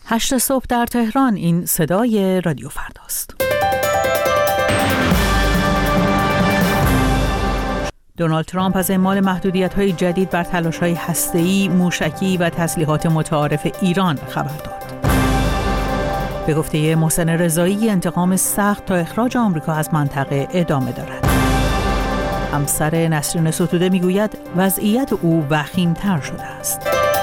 8 صبح در تهران. این صدای رادیو فرداست. دونالد ترامپ از اعمال محدودیت‌های جدید بر تلاش‌های هسته‌ای، موشکی و تسلیحات متعارف ایران خبر داد. به گفته محسن رضایی، انتقام سخت تا اخراج آمریکا از منطقه ادامه دارد. همسر نسرین ستوده میگوید وضعیت او وخیم‌تر شده است.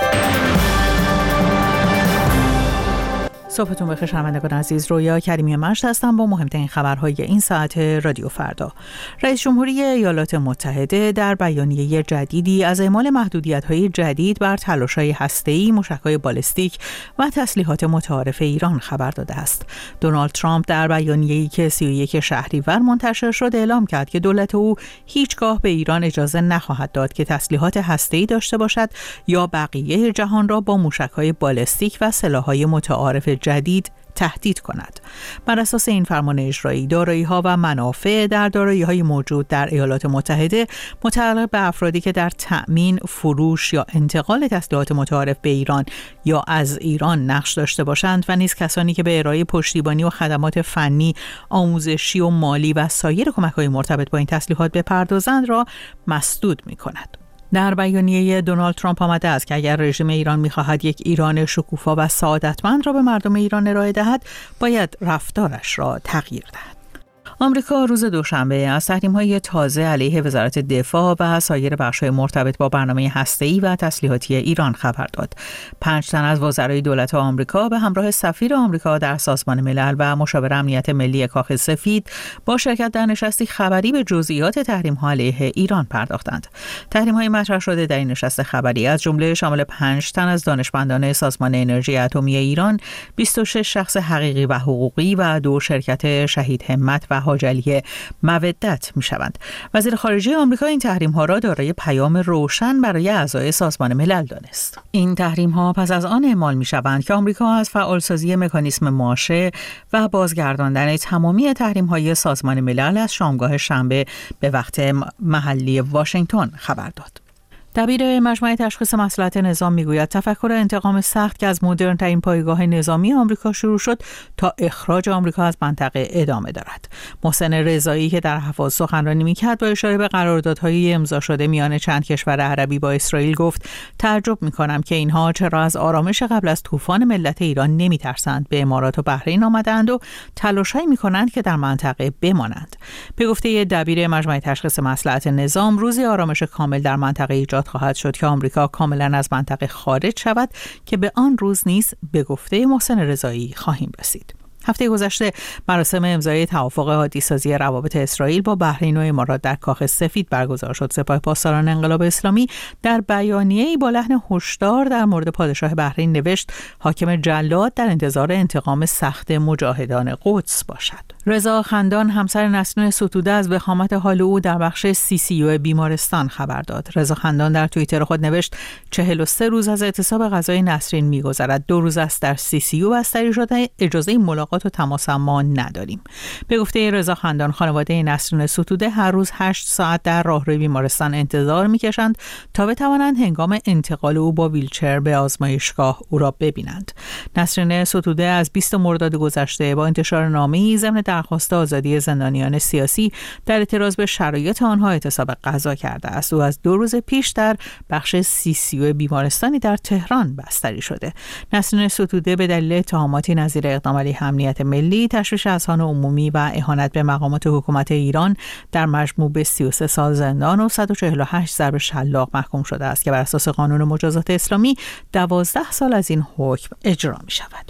صبحتون بخیر شنوندگان عزیز، رویا کریمی مشت هستم با مهمترین خبرهای این ساعت رادیو فردا. رئیس جمهوری ایالات متحده در بیانیه جدیدی از اعمال محدودیت‌های جدید بر تلاش‌های هسته‌ای، موشک‌های بالستیک و تسلیحات متعارف ایران خبر داده است. دونالد ترامپ در بیانیه‌ای که 31 شهریور منتشر شد اعلام کرد که دولت او هیچگاه به ایران اجازه نخواهد داد که تسلیحات هسته‌ای داشته باشد یا بقیه جهان را با موشک‌های بالستیک و سلاح‌های متعارف جدید تهدید کند. بر اساس این فرمان اجرایی، دارایی‌ها و منافع در دارایی‌های موجود در ایالات متحده متعلق به افرادی که در تأمین، فروش یا انتقال تسلیحات متعارف به ایران یا از ایران نقش داشته باشند و نیز کسانی که به ارائه پشتیبانی و خدمات فنی، آموزشی و مالی و سایر کمک‌های مرتبط با این تسلیحات بپردازند را مسدود می‌کند. در بیانیه دونالد ترامپ آمده است که اگر رژیم ایران می‌خواهد یک ایران شکوفا و سعادتمند را به مردم ایران ارائه دهد، باید رفتارش را تغییر دهد. آمریکا روز دوشنبه از تحریم‌های تازه علیه وزارت دفاع و سایر بخش‌های مرتبط با برنامه هسته‌ای و تسلیحاتی ایران خبر داد. 5 تن از وزرای دولت آمریکا به همراه سفیر آمریکا در سازمان ملل و مشاور امنیت ملی کاخ سفید با شرکت در نشستی خبری به جزئیات تحریم‌ها علیه ایران پرداختند. تحریم‌های مطرح شده در این نشست خبری از جمله شامل 5 تن از دانشمندان سازمان انرژی اتمی ایران، 26 شخص حقیقی و حقوقی و 2 شرکت شهید همت و حاجلی مودت می‌شوند. وزیر خارجه آمریکا این تحریم‌ها را دارای پیام روشن برای اعضای سازمان ملل دانست. این تحریم‌ها پس از آن اعمال می‌شوند که آمریکا از فعالسازی مکانیسم ماشه و بازگرداندن تمامی تحریم‌های سازمان ملل از شامگاه شنبه به وقت محلی واشنگتن خبر داد. دبیر مجمع تشخیص مصلحت نظام میگوید تفکر انتقام سخت که از مدرن‌ترین پایگاه نظامی آمریکا شروع شد تا اخراج آمریکا از منطقه ادامه دارد. محسن رضایی که در حفاظ سخنرانی میکرد با اشاره به قراردادهای امضا شده میان چند کشور عربی با اسرائیل گفت تعجب میکنم که اینها چرا از آرامش قبل از طوفان ملت ایران نمیترسند، به امارات و بحرین آمدند و تلاشی میکنند که در منطقه بمانند. به گفته دبیر مجمع تشخیص مصلحت نظام، روزی آرامش کامل در منطقه ایجاد خواهد شد که آمریکا کاملا از منطقه خارج شود که به آن روز نیز به گفته محسن رضایی خواهیم رسید. هفته گذشته مراسم امضای توافق عادی‌سازی روابط اسرائیل با بحرین و امارات در کاخ سفید برگزار شد. سپاه پاسداران انقلاب اسلامی در بیانیه‌ای با لحن هشدار در مورد پادشاه بحرین نوشت حاکم جلاد در انتظار انتقام سخت مجاهدان قدس باشد. رضا خندان همسر نسرین ستوده از وخامت حال او در بخش CCU بیمارستان خبر داد. رضا خندان در توییتر خود نوشت 43 روز از اعتصاب غذای نسرین می‌گذرد. 2 روز است در CCU بستری شده، اجازه ملاقات و تماس ما نداریم. به گفته رضا خندان، خانواده نسرین ستوده هر روز 8 ساعت در راهروی بیمارستان انتظار می‌کشند تا بتوانند هنگام انتقال او با ویلچر به آزمایشگاه او را ببینند. نسرین ستوده از 20 مرداد گذشته با انتشار نامه‌ای ضمن درخواست آزادی زندانیان سیاسی در اعتراض به شرایط آنها اعتصاب غذا کرده است. او از 2 روز پیش در بخش CCU بیمارستانی در تهران بستری شده. نسرین ستوده به دلیل اتهاماتی نظیر اقدام علیه امنیت ملی، تشویش اذهان عمومی و اهانت به مقامات حکومت ایران در مجموع به 33 سال زندان و 148 ضرب شلاق محکوم شده است که بر اساس قانون مجازات اسلامی 12 سال از این حکم اجرا می شود.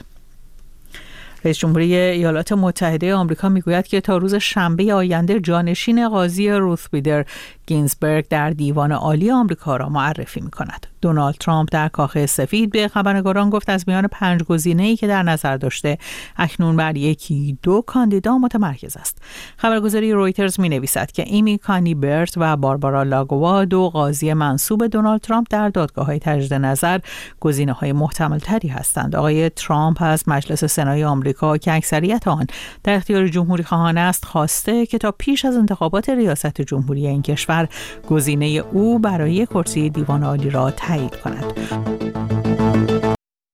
رئیس جمهوری ایالات متحده آمریکا میگوید که تا روز شنبه آینده جانشین قاضی روث بیدر گینزبرگ در دیوان عالی آمریکا را معرفی می‌کند. دونالد ترامپ در کاخ سفید به خبرنگاران گفت از میان 5 گزینه‌ای که در نظر داشته اکنون بر 1-2 کاندیدا متمرکز است. خبرگزاری رویترز می‌نویسد که ایمی کانی برت و باربارا لاگوا، 2 قاضی منسوب دونالد ترامپ در دادگاه‌های تجدید نظر، گزینه‌های محتمل‌تری هستند. آقای ترامپ از مجلس سنای آمریکا که اکثریت آن در اختیار جمهوری‌خواهان است خواسته که تا پیش از انتخابات ریاست جمهوری این کشور گزینه او برای کرسی دیوان عالی را تایید کند.